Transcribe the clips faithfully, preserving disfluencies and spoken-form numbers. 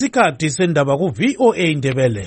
Isikhathi sendaba ku V O A Ndebele.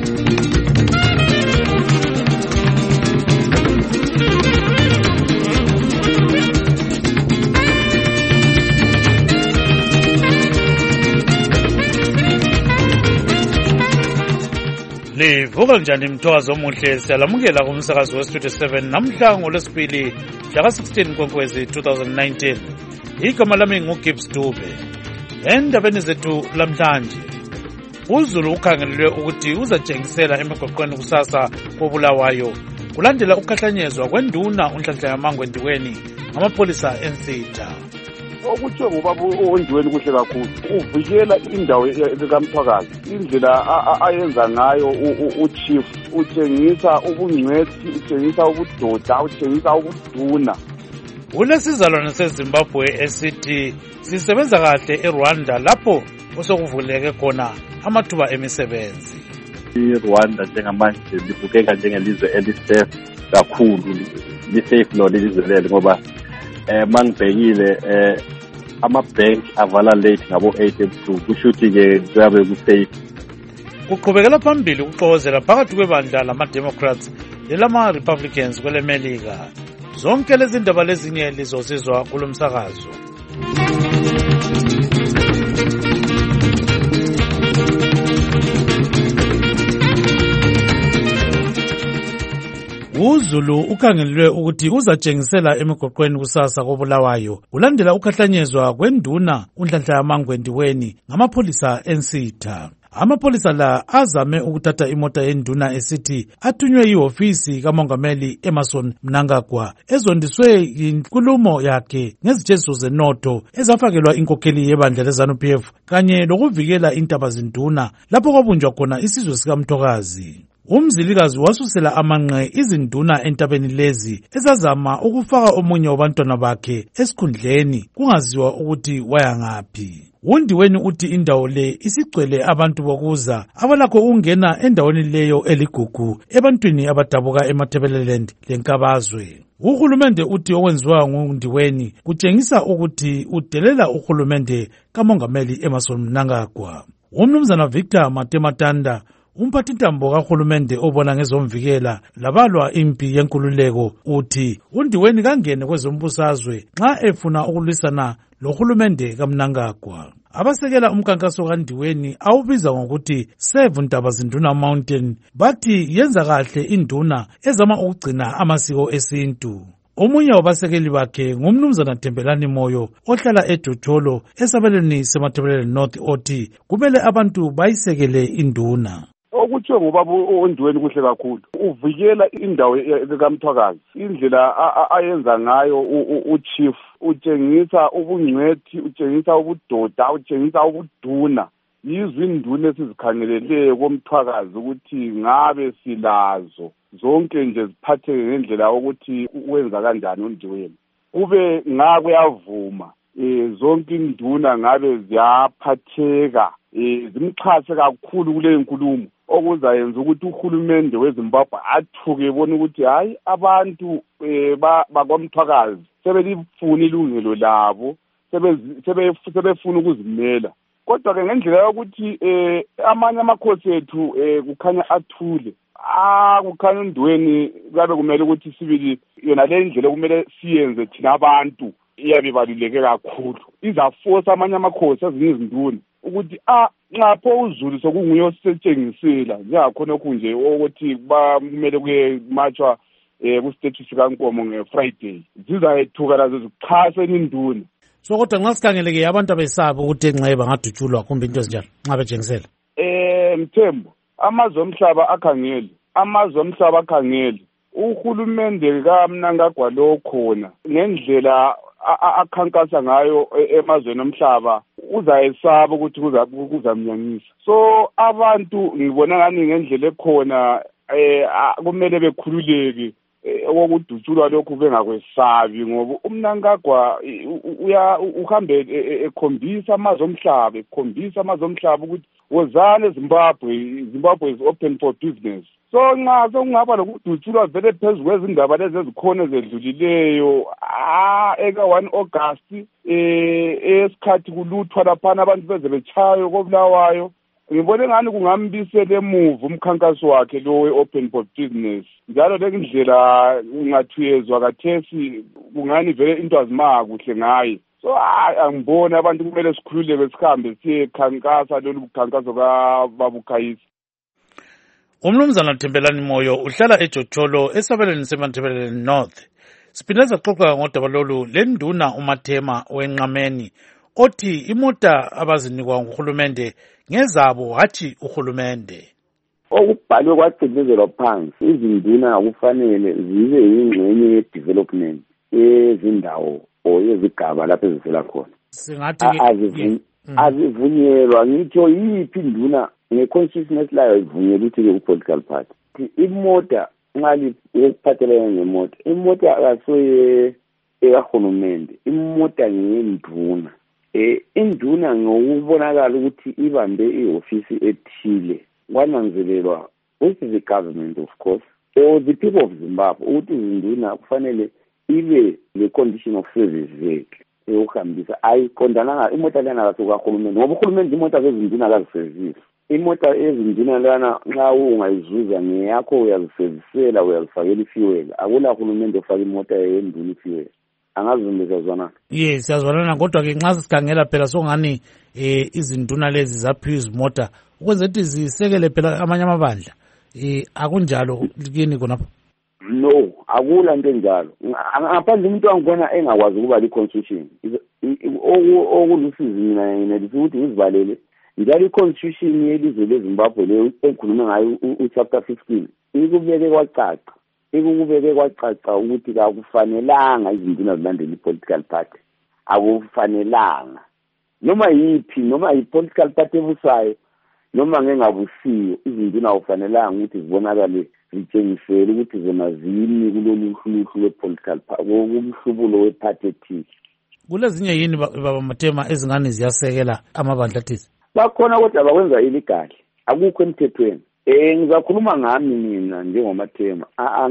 Livuka njani mthokazi omuhle, siyalamukela kumsakazo westudio seven namhla ngolwesibili mhla sixteen Nkwenkwezi twenty nineteen. Igama lami nguGibbs Dube. Endabeni zethu lamhlanje, uZulu ukhangelelwe ukuthi uzatshengisela emigwaqweni kusasa koBulawayo kulandela ukukhahlanyezwa kwenduna uNhlanhla yaMangwendiweni ngamapolisa eNsitha. Okuthiwa ngobaba oNdiweni kuhle kakhulu, uvikela indawo kaMthwakazi. Indlela ayenza ngayo uchief utshengisa ubungcwethi, utshengisa ubudoda, utshengisa ubuduna. Ulesizalwane seZimbabwe esithi sisebenza kahle eRwanda lapho osokuvuleke khona amathuba emisebenzi. IRwanda njengamanje libukeka njengelizwe elisafe kakhulu, lisafe lo lelizwe lelo ngoba eh mangibhekile eh ama-bank avala late ngabo eight ebusuku, kusho ukuthi-ke kuyabe kusafe. Kuqhubekela phambili ukuxokozela phakathi kwebandla lama-Democrats lelama-Republicans kwele Melika. Zonke lezi ndaba lezinye lizozizwa kulo msakazo. uZulu ukhangelelwe ukuthi uzatshengisela emigwaqweni kusasa koBulawayo kulandela ukukhahlanyezwa kwenduna uNhlanhla yaMangwendiweni ngamapolisa eNsitha. Amapolisa la azame ukuthatha imota yenduna esithi athunywe ihofisi kaMongameli Emmerson Mnangagwa ezondiswe inkulumo yakhe ngezitsheziso zenotho ezafakelwa inkokheli yebandla leZANU P F kanye lokuvikela intaba zinduna lapho kwabunjwa khona isizwe sikaMthokazi. Umzilikazi wasusela amanqe izinduna entabeni lezi ezazama ukufaka omunye wabantwana bakhe esikhundleni kungaziwa ukuthi waya ngaphi. uNdiweni uthi indawo le isigcwele abantu bokuza abalakho ukungena endaweni leyo eligugu ebantwini abadabuka eMatabeleland leNkabazwe. Uhulumende uthi okwenziwa nguNdiweni kutshengisa ukuthi udelela uhulumende kaMongameli Emmerson Mnangagwa. Umnumzana Victor Matematanda, umphathintambo kahulumende obona ngezomvikela labalwa impi yenkululeko, uthi uNdiweni kangene kwezombusazwe nxa efuna ukulwisana lohulumende kaMnangagwa. Abasekela umkankaso kaNdiweni awubiza ngokuthi Save Ntabazinduna Mountain bathi yenza kahle induna ezama ukugcina amasiko esintu. Omunye wabasekeli bakhe ngumnumzana Thembelani Moyo ohlala eJojolo esabelweni seMatabeleland North othi kumele abantu bayisekele induna. Okuthiwa ngobaba oNdiweni kuhle kakhulu, uvikela indawo kaMthwakazi. Indlela ayenza ngayo uchief utshengisa ubungcwethi, utshengisa ubudoda, utshengisa ubuduna. Yizo induna esizikhangeleleyo koMthwakazi ukuthi ngabe silazo zonke nje ziphatheke ngendlela ukuthi wenza kanjani uNdiweni. Kube ngabe uyavuma eh zonke induna ngabe ziyaphatheka eh zimxhase kakhulu kule nkulumo, okuzayenza ukuthi uhulumende weZimbabwe athuke ebona ukuthi hayi abantu bakwaMthwakazi sebelifuna ilungelo labo, sebefuna ukuzimela. Kodwa ke ngendlela yokuthi eh amanye amakhosi ethu eh kukhanya athule, ah kukhanya uNdiweni kabe kumele ukuthi sibili yona le ndlela kumele siyenze thina abantu iyabe baluleke kakhulu. Izaforce amanye amakhosi ezinye izinduna ukuthi ah lapho uZulu sokunguye osetshengisela njengakhona okunje ukuthi kumele kuye matchwa eh ku status kaNkomo ngeFriday, zizayethuka lazo zichase induna. So kodwa nxa sikhangeleke abantu abesaba ukuthi enxa bangadutshulwa kumbe into ezinjalo nxa betshengisela. Eh Mthembu, amazwe omhlaba akhangele, amazwe omhlaba akhangele uhulumende kaMnangagwa lo khona ngendlela akhankasa ngayo emazweni omhlaba uzayesaba ukuthi kuzamnyanyisa. So abantu ngibona ngani ngendlela ekhona eh kumele bekhululeke okudutshulwa lokhu bengakwesabi, ngoba uMnangagwa uya uhambe ekhombisa amazwe omhlaba, ekhombisa amazwe omhlaba ukuthi wozane Zimbabwe, Zimbabwe is open for business. So nxa sokungaba lokudutshulwa vele phezu kwezindaba lezi ezikhona ezedlulileyo ah eka one August eh esikhathi kuluthwa laphana abantu beze bechayo koBulawayo ngibone ngani kungambisela emuva umkhankaso wakhe lo we-open for business njalo le ndlela ungathuyezwa kathesi kungani vele into azimaka kuhle ngaye. So angiboni abantu kumele sikhululeke sikhambe siye khankasa lolu mkhankaso kaBabukhayisi. Umnumzana Thembelani Moyo uhlala eJotholo esabelweni seMatabeleland North. Siphinde saxoxa ngodaba lolu lenduna uMathema wenqameni othi imota abazinikwa nguhulumende ngezabo hathi uhulumende. Okubhalwe kwagcizelelwa phansi izinduna akufanele zibe yingxenye ye-development ezindawo o yezigaba lapho ezivela khona. Singathi azivunyelwa ngitho yiphi induna nge-consciousness layo ivunyelwa ukuthi ku-political party. Imota ngali ekuphathelene ngemota, imota akasoye ekahulumende, imota ngeyenduna. Eh induna ngokubonakala ukuthi ibambe iofisi ethile kwananzelelwa with the government of course or the people of Zimbabwe ukuthi izinduna kufanele ibe le condition of service vehicle eyokuhambisa ayiqondananga imota lena kasukahulumende ngoba uhulumende imota zezinduna akaziservisi. Imota ezinduna lana nxa ungayizuza ngeyakho uyaziservisela uyazifakela ifuel akula uhulumende ofaka imota yenduna ifuel. Angazimbeza zona. Yes, siyazwana kodwa ke nxa sikhangela phela songani eh izinduna lezi zaphiwa izimota ukwenza ukuthi zisekele phela amanye amabandla. Eh akunjalo kini khonapho. No, akula into enjalo. Ngaphandle umuntu angibona engakwazi ukuba li constitution. Okulusizi mina ngene ukuthi ngizibalele. Njalo i-constitution yelizwe leZimbabwe leyo ekhuluma ngayo u-chapter fifteen ikubeke kwacaca. Ikubeke kwacaca ukuthi akufanelanga izinduna zilandele i-political party. Akufanelanga. Noma yiphi noma i-political party ebusayo noma ngengabusiyo izinduna akufanelanga ukuthi zibonakale zitshengisele ukuthi zona zini kulolu hluhlu lwe-political party kumhlubulo we-party ethile. Kulezinye yini baba Mathema ezingane ziyasekela amabandla athile? Bakhona kodwa bakwenza iligali akukho emthethweni. Eh ngizakhuluma ngami mina njengoMathema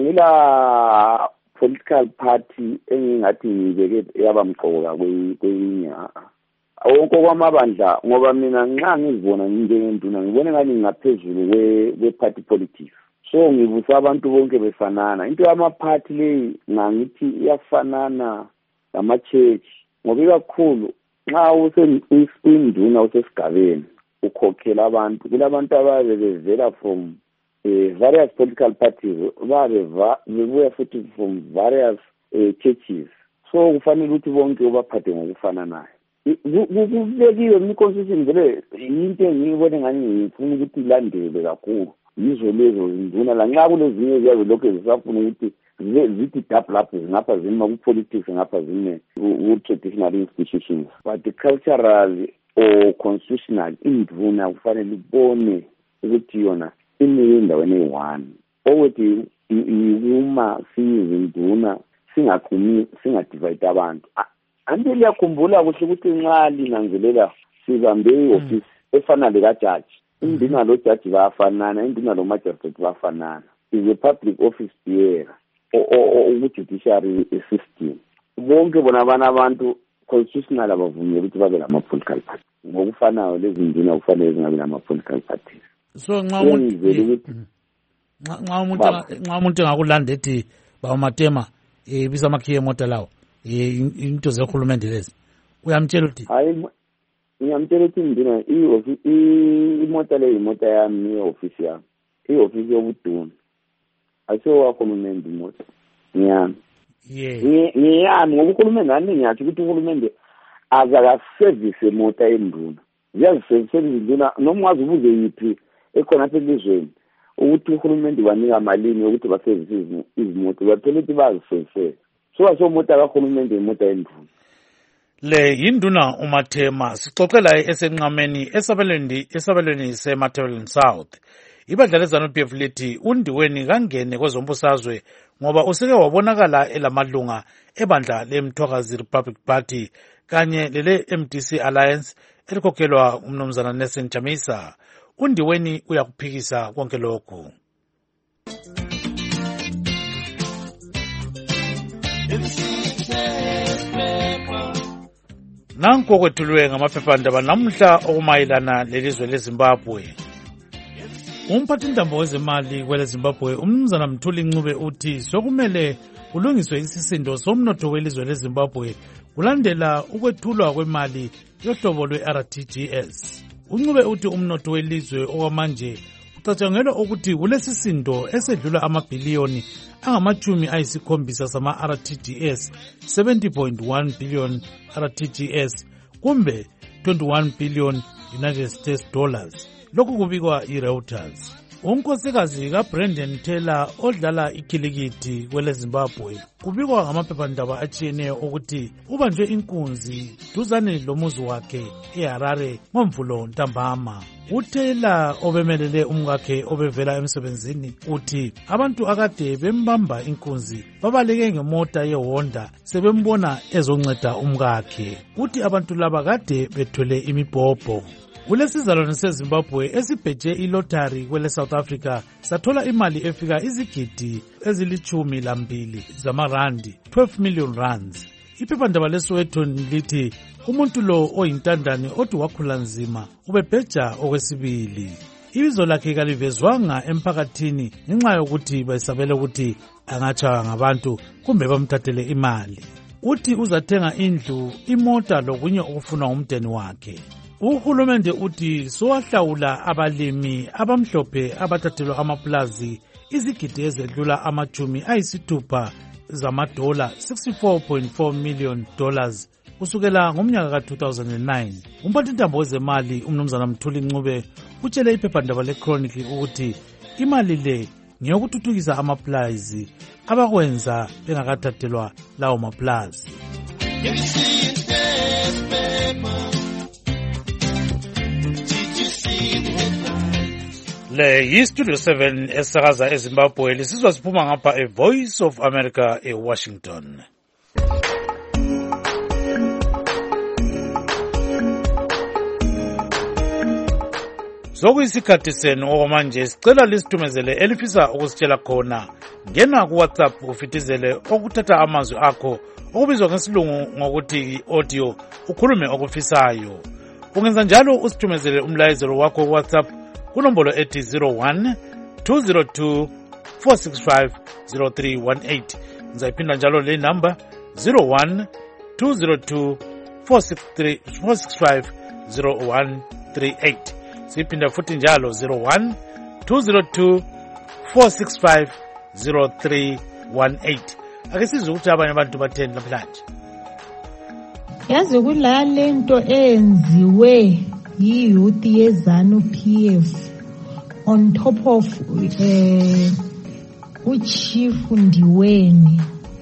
angila political party engingathi ngibeke yabamqoka kwenye wonke kwamabandla ngoba mina nxa ngizibona njengenduna ngibone ngani ngaphezulu kwe-party politics. So ngibusa abantu bonke befanana into yama-party leyi ngangithi iyafanana nama-church ngoba ikakhulu nxa usenduna usesigabeni ukhokhela abantu kulabantu ababe bevela from uh, various political parties babe bebuya futhi from various uh, churches so kufanele ukuthi bonke ubaphathe ngokufananayo. Kubekiwe mi-constitution vele yinto engiyibone ngani ngifuna ukuthi ilandelwe kakhulu yizo lezo zinduna la nxa kulezinye ziyabe lokhu zisafuna ukuthi zithi double up ngapha zima ku-politics ngapha zime ku-traditional institutions but cultural or constitutional induna kufanele ibone ukuthi yona imile endaweni eyi-one okuthi uma siyizinduna singakhumi singadivide abantu. Anti liyakhumbula kuhle ukuthi nxa linanzelela sibambe i-ofisi efana lekajaji induna lo jaji bayafanana induna lo magistrate bayafanana is a public office bearer o-judiciary system bonke bona abana abantu constitutional abavunyelwa ukuthi babe lama-political party ngokufanayo lezi nduna kufanele zingabe lama-political parties. So nxa umuntu nxa umuntu nxa umuntu engakulanda ethi baba Mathema eh bisa amakhiye emota lawo eh into zehulumende lezi uyamtshela uthi hayi ngiyamtshela ukuthi ndina imota le imota yami i-office yami i-office yobuduna ayiso wahulumende imota ngiyami ngiyami ngoba uhulumende nani ngiyathi ukuthi uhulumende azakaservice emota enduna ziyaziservisela izinduna noma wazi ubuze yiphi ekhona apha elizweni ukuthi uhulumende wanika malini yokuthi basevise izimoto baphela ukuthi baziservisele so asomota kahulumende imota enduna. Le yinduna uMathema sixoxela esenqameni esabelweni esabelweni seMatabeleland South. Ibandla leZANU-P F lithi undiweni kangene kwezombusazwe ngoba useke wabonakala elamalunga ebandla leMthwakazi Republic Party kanye lele M D C Alliance elikhokhelwa umnumzana Nelson Chamisa. Undiweni uyakuphikisa konke lokhu. Nanku okwethulwe ngamaphephandaba namhla okumayelana lelizwe leZimbabwe. Umphathintambo wezemali kwele Zimbabwe umnumzana Mthuli Ncube uthi sokumele kulungiswe isisindo somnotho welizwe leZimbabwe kulandela ukwethulwa kwemali yohlobo lwe-R T G S. uNcube uthi umnotho welizwe okwamanje ucatshangelwa ukuthi kulesisindo esedlula amabhiliyoni angamachumi ayisikhombisa sama-R T G S, seventy point one billion R T G S kumbe twenty-one billion United States dollars. Lokhu kubikwa iReuters. Unkosikazi kaBrendan Taylor odlala ikhilikithi kwele Zimbabwe kubikwa ngamaphephandaba atshiyeneyo ukuthi ubanjwe inkunzi duzane lomuzi wakhe eHarare ngomvulo ntambama. uTaylor obemelele umkakhe obevela emsebenzini uthi abantu akade bembamba inkunzi babaleke ngemota yeHonda sebembona ezonceda umkakhe. Uthi abantu laba kade bethwele imibhobho. Kulesizalwane seZimbabwe esibheje ilotari kwele South Africa sathola imali efika izigidi ezilichumi lambili zamarandi, twelve million rands. Iphephandaba leSoweto lithi umuntu lo oyintandane othi wakhula nzima ubebheja okwesibili. Ibizo lakhe kalivezwanga emphakathini ngenxa yokuthi bayisabele ukuthi angatshaywa ngabantu kumbe bamthathele imali. Uthi uzathenga indlu, imota lokunye okufuna umndeni wakhe. Uhulumende uthi sowahlawula abalimi abamhlophe abathathelwa amaplazi izigidi ezedlula amachumi ayisithupha zamadola, sixty-four point four million dollars kusukela ngomnyaka ka two thousand nine. Umphathintambo wezemali umnumzana Mthuli Ncube utshele iphephandaba leChronicle ukuthi imali le ngeyokuthuthukisa amaplazi abakwenza bengakathathelwa lawo maplazi. Le yi-Studio seven esakaza eZimbabwe lisizwa siphuma ngapha e-Voice of America e-Washington. Sokuyisikhathi senu okwamanje sicela lisithumezele elifisa ukusitshela khona. Ngena ku-WhatsApp ufitizele okuthatha amazwi akho okubizwa ngesilungu ngokuthi audio ukhulume okufisayo. Ungenza njalo usithumezele umlayezelo wakho WhatsApp kunombolo ethi zero one two zero two four six five zero three one eight. Ngizayiphinda njalo le number zero one two zero two four six five zero one three eight. Siphinda futhi njalo zero one two zero two four six five zero three one eight. Ake sizwe ukuthi abanye abantu batheni namhlanje. Yazi kulale nto enziwe yi-youth yeZanu P F on top of uh, uChief Ndiweni.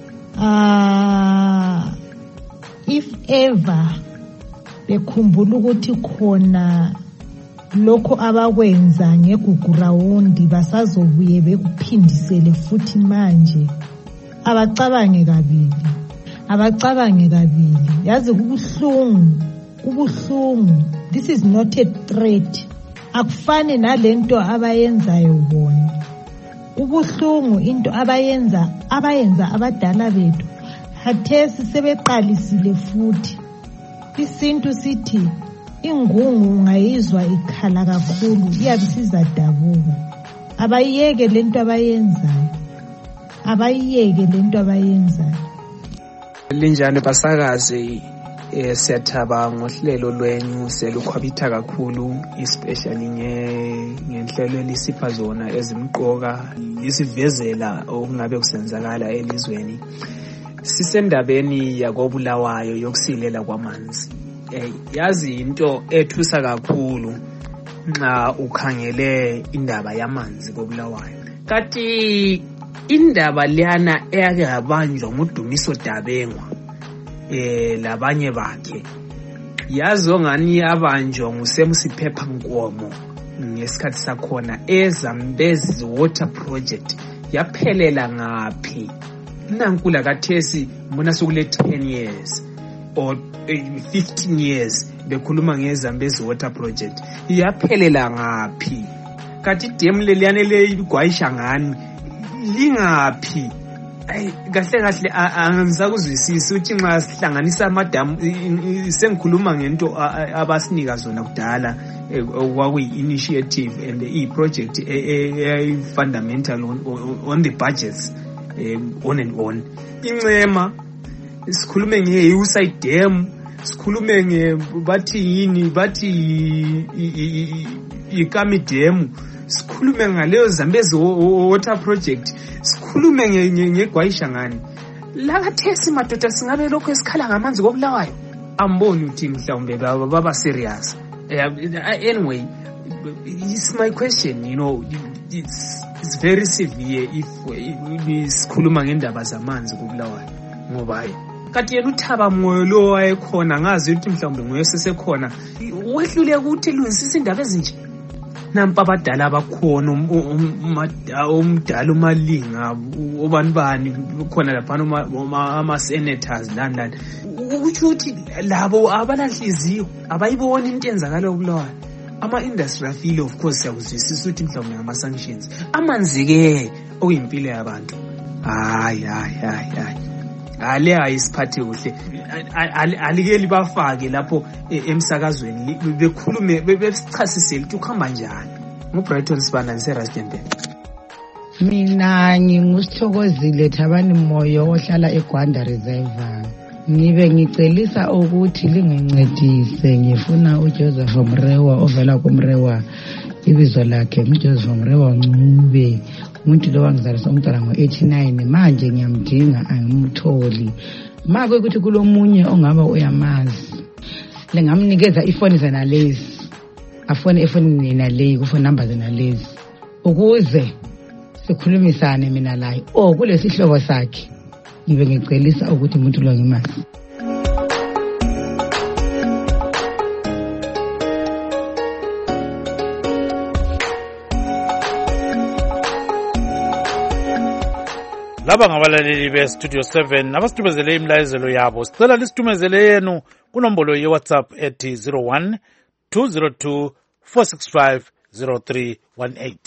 Uh, if ever bekhumbula ukuthi khona lokho abakwenza ngegugrawundi basazobuye bekuphindisele futhi manje, abacabange kabili abacabange kabili yazi kubuhlungu kubuhlungu. This is not a threat. Akufane nalento abayenzayo bona. Kubuhlungu into abayenza abayenza abadala bethu. Hathesi sebeqalisile futhi. Isintu sithi ingungu ngayizwa ikhala kakhulu iyabisiza dabuka. Abayiyeke lento abayenzayo. Abayiyeke lento abayenzayo. Linjani basakazi, eh siyathaba ngohlelo lwenyu, selukhwabitha kakhulu especially ngenhlelo elisipha zona ezimqoka isivezela okungabe kusenzakala elizweni. Sisendabeni yakobulawayo yokusilela kwamanzi. Eh yazi into ethusa kakhulu nxa ukhangele indaba yamanzi kobulawayo. Kati indaba liyana eyake yabanjwa nguDumiso Dabengwa eh labanye bakhe, yazo ngani yabanjwa nguSemsiphepha Nkomo ngesikhathi sakhona eZambezi Water Project. Yaphelela ngaphi? Nankula kathesi mbona sokule ten years or fifteen years bekhuluma ngeZambezi Water Project. Yaphelela ngaphi? Kathi dam leliyane le igwayisha ngani lingaphi? Ay kahle kahle angisakuzwisisi uthi nxa sihlanganisa amadamu sengikhuluma ngento abasinika zona kudala okwakuyi initiative and i project a fundamental on, on the budgets on and on. Incema sikhulume nge-Hillside Dam, sikhulume nge bathi yini bathi iKami Dam, sikhulume ngaleyo Zambezi water project, sikhulume ngegwayisha ngani. La kathesi madoda singabe lokho esikhala ngamanzi koBulawayo. Amboni uthi mhlawumbe baba serious. Anyway, it's my question, you know, it's it's very severe if sikhuluma ngendaba zamanzi koBulawayo ngoba hayi kathi yena uThaba Moyo lo wayekhona ngazi ukuthi mhlawumbe nguye sesekhona wehlule ukuthi lungisisa indaba ezinje nampa abadala abakhona umdala uMalinga obanibani khona lapha ama senators lani lani ukusho ukuthi labo abalanhliziyo abayibona into enzakala koBulawayo. Ama-industry afile of course siyakuzwisisa ukuthi mhlawumbe ngama-sanctions amanzi-ke okuyimpilo yabantu hayi hayi hayi hayi ale ayisiphathe kuhle alike libafake lapho emsakazweni bekhulume besichasisele ukuthi ukuhamba njani. nguBrighton Sibanda ngiseRustenburg. Mina ngingusithokozile Thabani Moyo ohlala eGwanda Reserve. Ngibe ngicelisa ukuthi lingincedise ngifuna uJoseph Mrewa ovela kuMrewa ibizo lakhe uJoseph Mrewa Ncube umuntu lo wangizalisa umntwana ngo-eighty-nine manje ngiyamdinga angimtholi make ukuthi kulomunye ongaba uyamazi lengamnikeza ifoni zena lezi afone ifoni nina leyi kufoni number zena lezi ukuze sikhulumisane mina laye oh kulesi hlobo sakhe ngibe ngicelisa ukuthi umuntu lo ngimazi. Laba ngabalaleli be-Studio seven abasithumezele imlayezelo yabo sicela lisithumezele yenu kunombolo ye-WhatsApp ethi zero one two zero two four six five zero three one eight.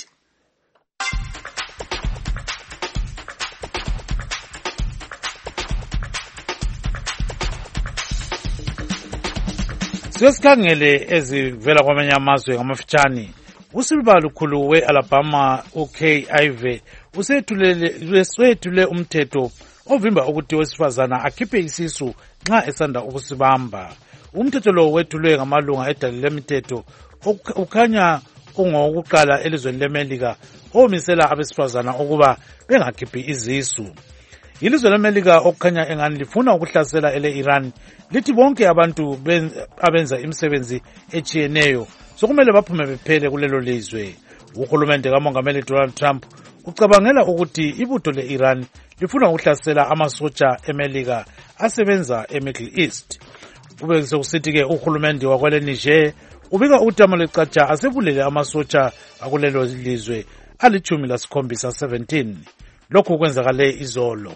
Siyosikhangele ezivela kwamanye amazwe ngamafitshane. Usilba Lukhulu we-Alabama uK Ive usethule umthetho ovimba ukuthi owesifazana akhiphe isisu nxa esanda ukusibamba. Umthetho lo wethulwe ngamalunga edali lemithetho ukhanya ungowokuqala elizweni leMelika omisela abesifazana ukuba bengakhiphi izisu. Ilizwe leMelika okukhanya engani lifuna ukuhlasela ele-Iran lithi bonke abantu abenza imisebenzi etshiyeneyo sokumele baphume bephele kulelo lizwe. Uhulumende kaMongameli Donald Trump ucabangela ukuthi ibutho le-Iran lifuna ukuhlasela amasotsha eMelika asebenza eMiddle East. Kube sekusithi-ke uhulumende wakwele Niger ubika ukuthi amalecatsha asebulele amasotsha akulelo lizwe alichumi lasikhombisa seventeen. Lokhu kwenzakale izolo.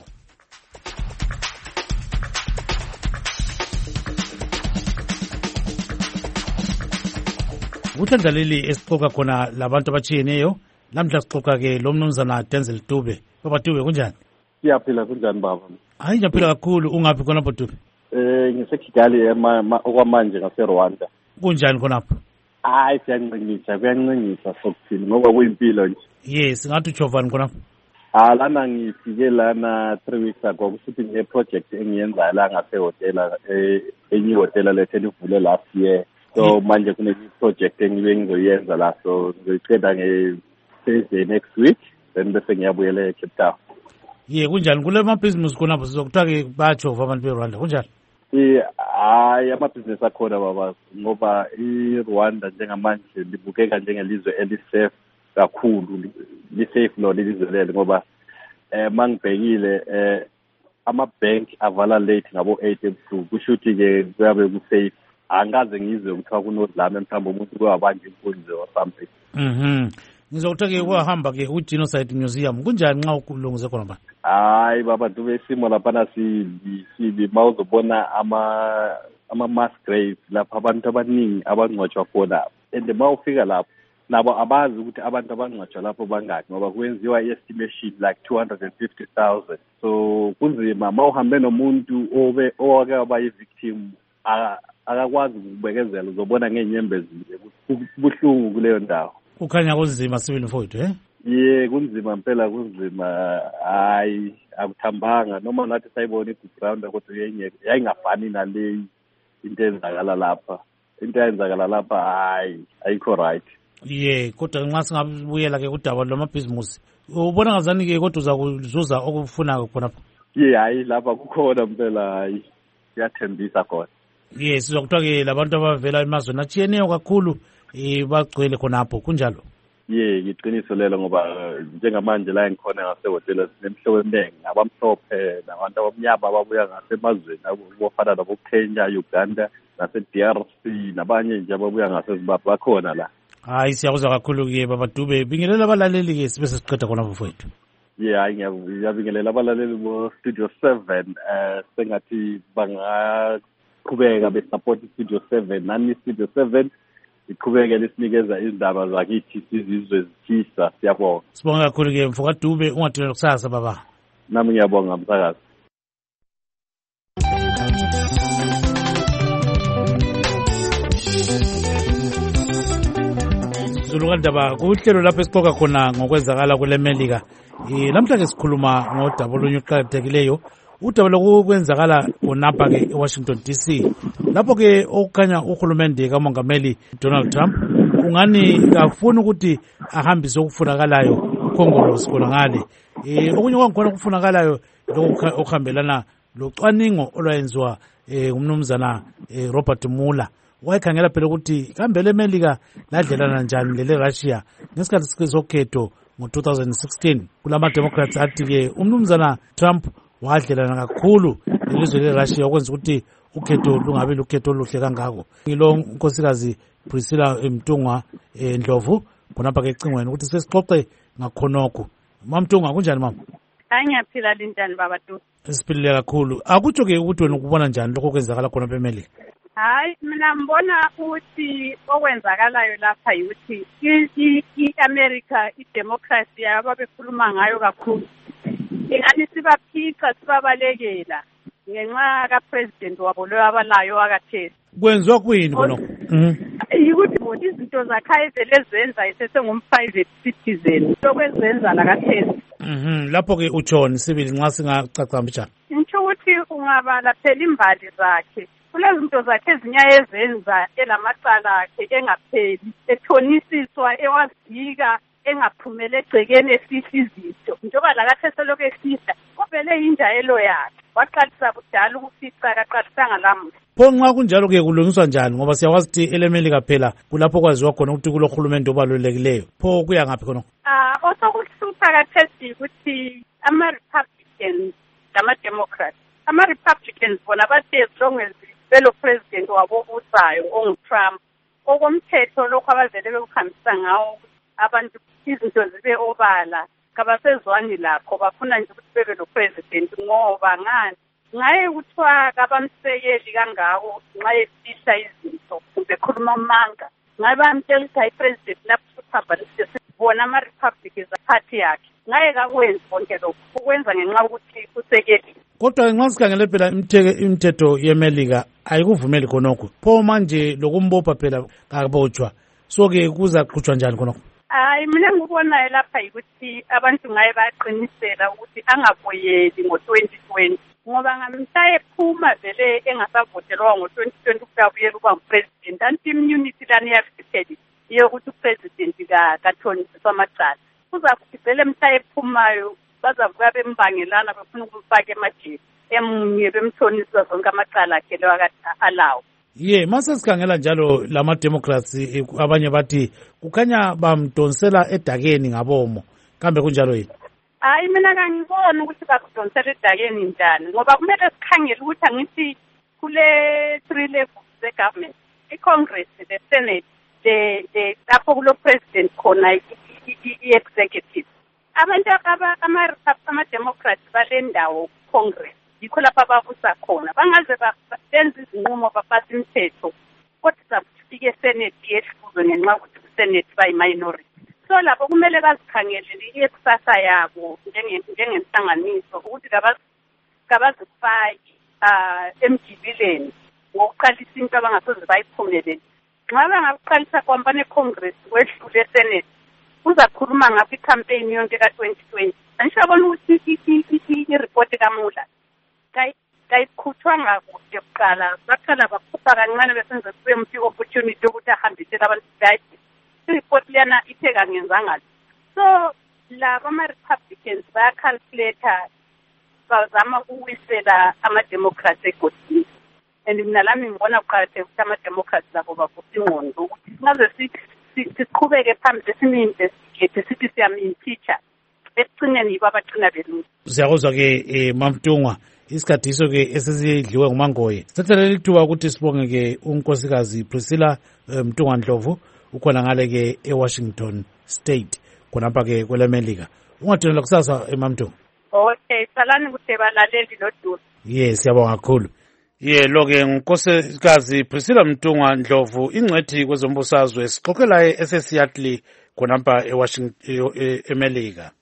Uthandaleli esixoxa khona labantu abatshiyeneyo lamhla sixoxa ke lo mnumzana Denzel Dube. Baba Dube kunjani? Siyaphila kunjani baba? Hayi ngiyaphila kakhulu. Ungaphi khona Baba Dube? Eh ngiseKigali okwamanje ngaseRwanda. Kunjani khonapho? Hayi siyanqinyisa kuyanqinyisa sokuthini ngoba kuyimpilo nje. Yes ngathi uchovani khonapho? Ah lana ngifike lana three weeks ago kusithi nge project engiyenza la ngasehotela enye hotela lethe livule last year. So manje kune project engibe ngizoyenza la so ngizoyiqeda nge Thursday next week then bese ngiyabuyela eCape Town. Ye kunjani kule ma business khonapho sizokuthiwa ke bachova abantu beRwanda kunjani? Eh hayi ama business akhona baba ngoba iRwanda njengamanje libukeka njengelizwe elisafe kakhulu lisafe lo lelizwe lelo ngoba eh mangibhekile eh ama bank avala late ngabo eight ebusuku kusho ukuthi ke kuyabe kusafe angaze ngizwe ukuthiwa kunodlame mhlawumbe umuntu kwabanje inkunzi or something. Mhm. Ngizokuthiwa ke kwahamba ke uGenocide Museum kunjani nxa ukulungize khona ba? Hayi baba Dube isimo lapha si sibi mawuzobona ama ama mass graves lapha abantu abaningi abangcwatshwa khona and mawufika lapho nabo abazi ukuthi abantu abangcwatshwa lapho bangaki ngoba kwenziwa i-estimation like two hundred fifty thousand. So kunzima uma uhambe nomuntu obe owake waba yi-victim akakwazi ukubekezela uzobona ngeenyembezi kubuhlungu kuleyo ndawo. Kukhanya kunzima Sibili mfowethu eh? Ye kunzima impela kunzima hayi akuthambanga noma nathi sayibona i-background kodwa yayingafani naleyi into eyenzakala lapha into eyenzakala lapha hayi ayikho right. Ye kodwa nxa singabuyela ke kudaba lwamabhizimusi ubona ngazani ke kodwa uza kuzuza okufunayo khonapho? Ye hayi lapha kukhona impela hayi siyathembisa khona. Ye sizwa kuthiwa ke labantu abavela emazweni atshiyeneyo kakhulu eh bagcwele khonapho kunjalo? Ye ngiqiniso lelo ngoba njengamanje la engikhona ngasehotela sinemhlobo eminingi abamhlophe nabantu abamnyama ababuya ngasemazweni abofana nabo Kenya, Uganda nase-D R C nabanye nje ababuya ngaseZimbabwe bakhona la. Hayi siyakuzwa kakhulu ke Baba Dube, bingelela abalaleli ke sibe sesiqeda khona mfowethu. Ye hayi ngiyabingelela abalaleli bo Studio seven eh sengathi bangaqhubeka besupport Studio seven nani Studio seven iqhubeke lesinikeza izindaba zakithi sizizwe ezithisa siyabonga. Sibonga kakhulu ke mfoka Dube ungadinela kusasa baba. Nami ngiyabonga msakazi. Zulukandaba kuhlelo lapho esixoxa khona ngokwenzakala kule Melika. Eh namhlanje sikhuluma ngodaba oluqhakathekileyo udaba lokwenzakala khonapha ke eWashington D C. Lapho ke okukhanya uhulumende kaMongameli Donald Trump ungani kafuna ukuthi ahambise okufunakalayo kuKhongolose khona ngale. Eh okunye kwangikhona okufunakalayo okuhambelana locwaningo olwayenziwa eh umnumzana Robert Mueller. Wayekhangela phela ukuthi kambe le Melika ladlelana njani lele Russia ngesikhathi sokhetho ngo two thousand sixteen. Kulama Democrats athi ke umnumzana Trump wadlelana kakhulu lelizwe leRussia okwenza ukuthi ukhetho lungabe lukhetho oluhle kangako. Ngilo unkosikazi Priscilla Mtungwa eNdlovu khonapha ke ecingweni ukuthi sesixoxe ngakhonokho. Mama Mtungwa kunjani mama? Hayi ngiyaphila linjani baba tu? Siphilile kakhulu. Akutsho ke ukuthi wena ukubona njani lokho kwenzakala khona eMelika? Hayi mina ngibona ukuthi okwenzakalayo lapha ukuthi i-America i-democracy ababekhuluma ngayo kakhulu ingani sibaphica sibabalekela ngenxa ka-president wabo lo abalayo akathesi. Kwenziwa kuyini khonokho? Yikuthi izinto zakhe ezele zenza esesengum-private citizen lokwenzenza lakathesi. Mhm lapho ke uJohn Sibili nxa singacaca mbijana. Ngisho ukuthi ungabala phela imbali zakhe kulezinto zakhe ezinya ezenza elamacala akhe engapheli ethonisiswa ewazika engaphumele egcekeni esihliziyo njengoba lakathesi lokho esihla kuvele injayelo yakhe waqalisa kudala ukufica kaqalisanga lamuhla. Pho nxa kunjalo ke kulungiswa njani ngoba siyakwazi ukuthi eleMelika phela kulapho kwaziwa khona ukuthi kulohulumende obalulekileyo pho kuya ngaphi khona? Ah osokuhlupha kathesi ukuthi ama-Republicans nama-Democrats ama-Republicans bona bathi as long as velo president wabobusayo ongu-Trump okomthetho lokho abavele bekuhambisa ngawo abantu izinto zibe obala kabasezwani lakho bafuna nje ukuthi bebe lo president ngoba ngani ngaye kuthiwa kabamsekeli kangako nxa efihla izinto kumbe khuluma amanga ngaye bamtshela ukuthi hayi president lapho siphambanise bona ama-Republicans party yakhe ngaye kakwenzi konke lokho ukwenza ngenxa ukuthi usekeli. Kodwa nxa sikhangele phela imithetho yeMelika ayikuvumeli khonokho pho manje lokumbopha phela kabotshwa so ke kuzaqhutshwa njani khonokho? Hayi mina ngikubonayo lapha yikuthi abantu ngaye baqinisela ukuthi angabuyeli ngo-twenty twenty ngoba ngamhla ephuma vele engasavotelwa ngo-twenty twenty ukabuyela ukuba ngupresident anti-immunity lani yafipheli yokuthi upresident kathonisiswa amacala kuzakuthi vele mhla ephumayo bazavuka bembangelana befuna ukumfaka emajele emunye bemthonisa zonke amacala akhe leyo akade alawo. Ye mase sikhangela njalo lama-Democrats abanye bathi kukhanya bamdonsela edakeni ngabomo kambe kunjalo yini? Hayi mina kangiboni ukuthi bakudonsela edakeni njani ngoba kumele sikhangele ukuthi angithi kule three levels ze-government i-Congress, the Senate, the the lapho kulo president khona i-executive abantu ama-Democrats bale ndawo Congress yikho lapha babusa khona bangaze benze izinqumo bapasa imithetho kodwa sakufika eSenate yehluzwe ngenxa ukuthi Senate bayi-minority. So lapho kumele bazikhangelele ikusasa yabo njengenhlanganiso ukuthi kabazifaki emjibileni ngokuqalisa into abangasoze bayiphumelele. Nxa bangakuqalisa kwamba ne-Congress wedlule Senate uzakhuluma ngaphi i-campaign yonke ka-twenty twenty. Angishabona ukuthi i-report kaMula kayikhutshwanga kuhle kuqala, baqala bakhupha kancane besenze kube mphi opportunity yokuthi ahambisele abantu guide. I-report liyana ithe kangenzanga. So laba ama-Republicans bayacalculator bazama ukuwisela ama-Democrats egotini. And mina lami ngibona kuqakathekile ukuthi ama-Democrats labo bavusa ingqondo ukuthi singaze siqhubeke phambili sini-investigate sithi siyam-impeacher ekugcineni yibo abagcina beluza. Siyakuzwa-ke Mamtungwa, isikhathiso-ke esesiyidliwe nguMangoye. Sithathelele ithuba ukuthi sibonge-ke unkosikazi Priscilla Mtungwa Ndlovu ukhona ngale-ke eWashington State khonapha-ke kwelemelika. Ungathonela kusasa eMamtungwa. Okay, salani kude balaleli lodumo. Yes, siyabonga kakhulu. Ye lo-ke ngunkosikazi Priscilla Mtungwa Ndlovu ingcwethi kwezombusazwe sixoxela eseSeattle khonapha eWashington eMelika.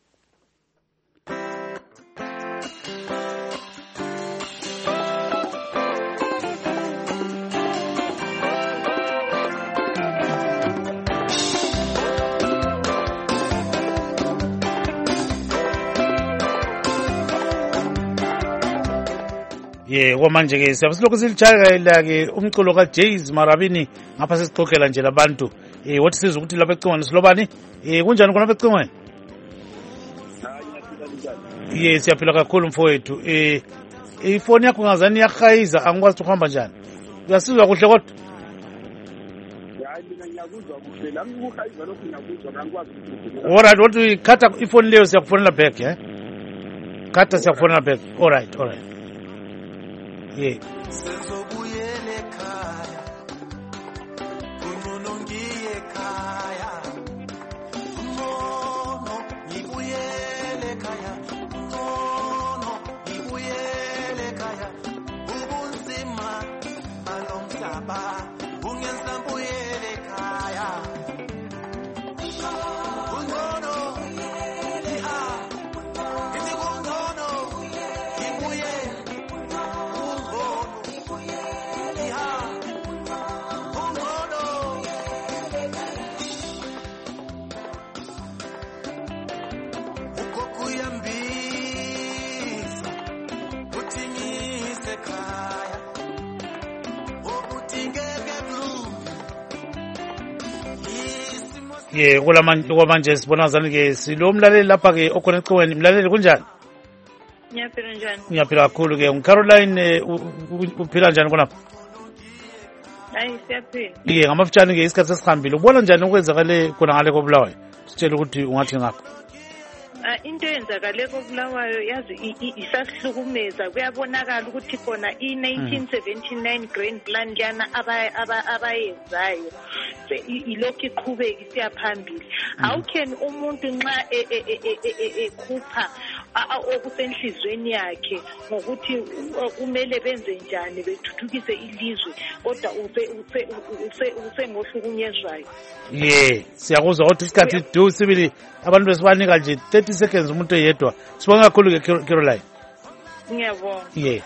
Ye kwamanje ke siyabe silokhu silitshayela ke umculo kaJays Marabini ngapha sesixoxela nje labantu eh wathi sizwe ukuthi lapha ecingweni silobani eh kunjani khona lapha ecingweni. Ye siyaphila kakhulu mfowethu eh ifoni yakho ngazani yakhaiza angikwazi ukuhamba njani. Uyasizwa kuhle kodwa. Hayi mina ngiyakuzwa kuhle lami ukukhaiza lokhu ngiyakuzwa ngangikwazi. Alright, wathi khatha ifoni leyo siyakufonela back eh. Khatha siyakufonela back. Alright, alright. Yeah. Sezobuyele ekhaya Kungono ngiye ekhaya Ngono ngibuyele ekhaya Ngono ngibuyele ekhaya Ubunzima balomhlaba bungenza ngibuyele ekhaya Ngono iha Ithi ngono ngibuyele Ye kulamanje kwamanje sibona zani ke silomlaleli lapha ke okhona ecingweni. Mlaleli kunjani? Ngiyaphila njani? Ngiyaphila kakhulu ke. UCaroline uphila njani khona? Hayi siyaphila. Ye ngamafutshane ke isikhathi sesihambile. Ubona njani okwenzakale khona ngale koBulawayo? Sitshela ukuthi ungathi ngakho. Ah into eyenzakale koBulawayo yazi isasihlukumeza. Kuyabonakala ukuthi khona i nineteen seventy-nine Grand Plan yana abayenzayo ilokhu iqhubeka isiya phambili. How can umuntu nxa ekhupha okusenhlizweni yakhe ngokuthi kumele benze njani bethuthukise ilizwe kodwa use usengohlukunyezwayo? Ye siyakuzwa ukuthi isikhathi du sibili abantu besibanika nje thirty seconds umuntu oyedwa. Sibonga kakhulu ke Caroline. Ngiyabonga. Ye.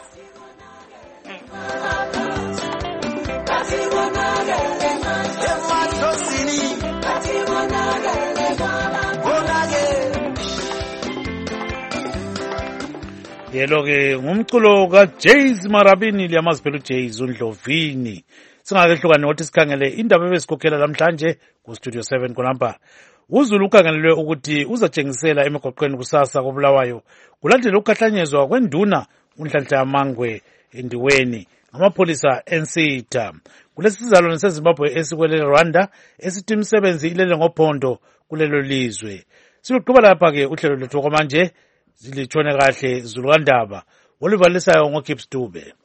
Yelo ke ngumculo kaJays Marabini liyamazi phela uJays uNdlovini. Singake hlukane ukuthi sikhangele indaba ebesikhokhela namhlanje ku Studio seven khonapha. uZulu ukhangelelwe ukuthi uzatshengisela emigwaqweni kusasa koBulawayo kulandela ukukhahlanyezwa kwenduna uNhlanhla Yamangwe endiweni ngamapholisa eNsitha. Kulesi sizalwane seZimbabwe esikwele Rwanda esithi imisebenzi ilele ngophondo kulelo lizwe. Siyoqhubeka lapha ke uhlelo lwethu kwamanje zilitshone kahle Zulu kaNdaba oluvalisayo ngoGibbs Dube.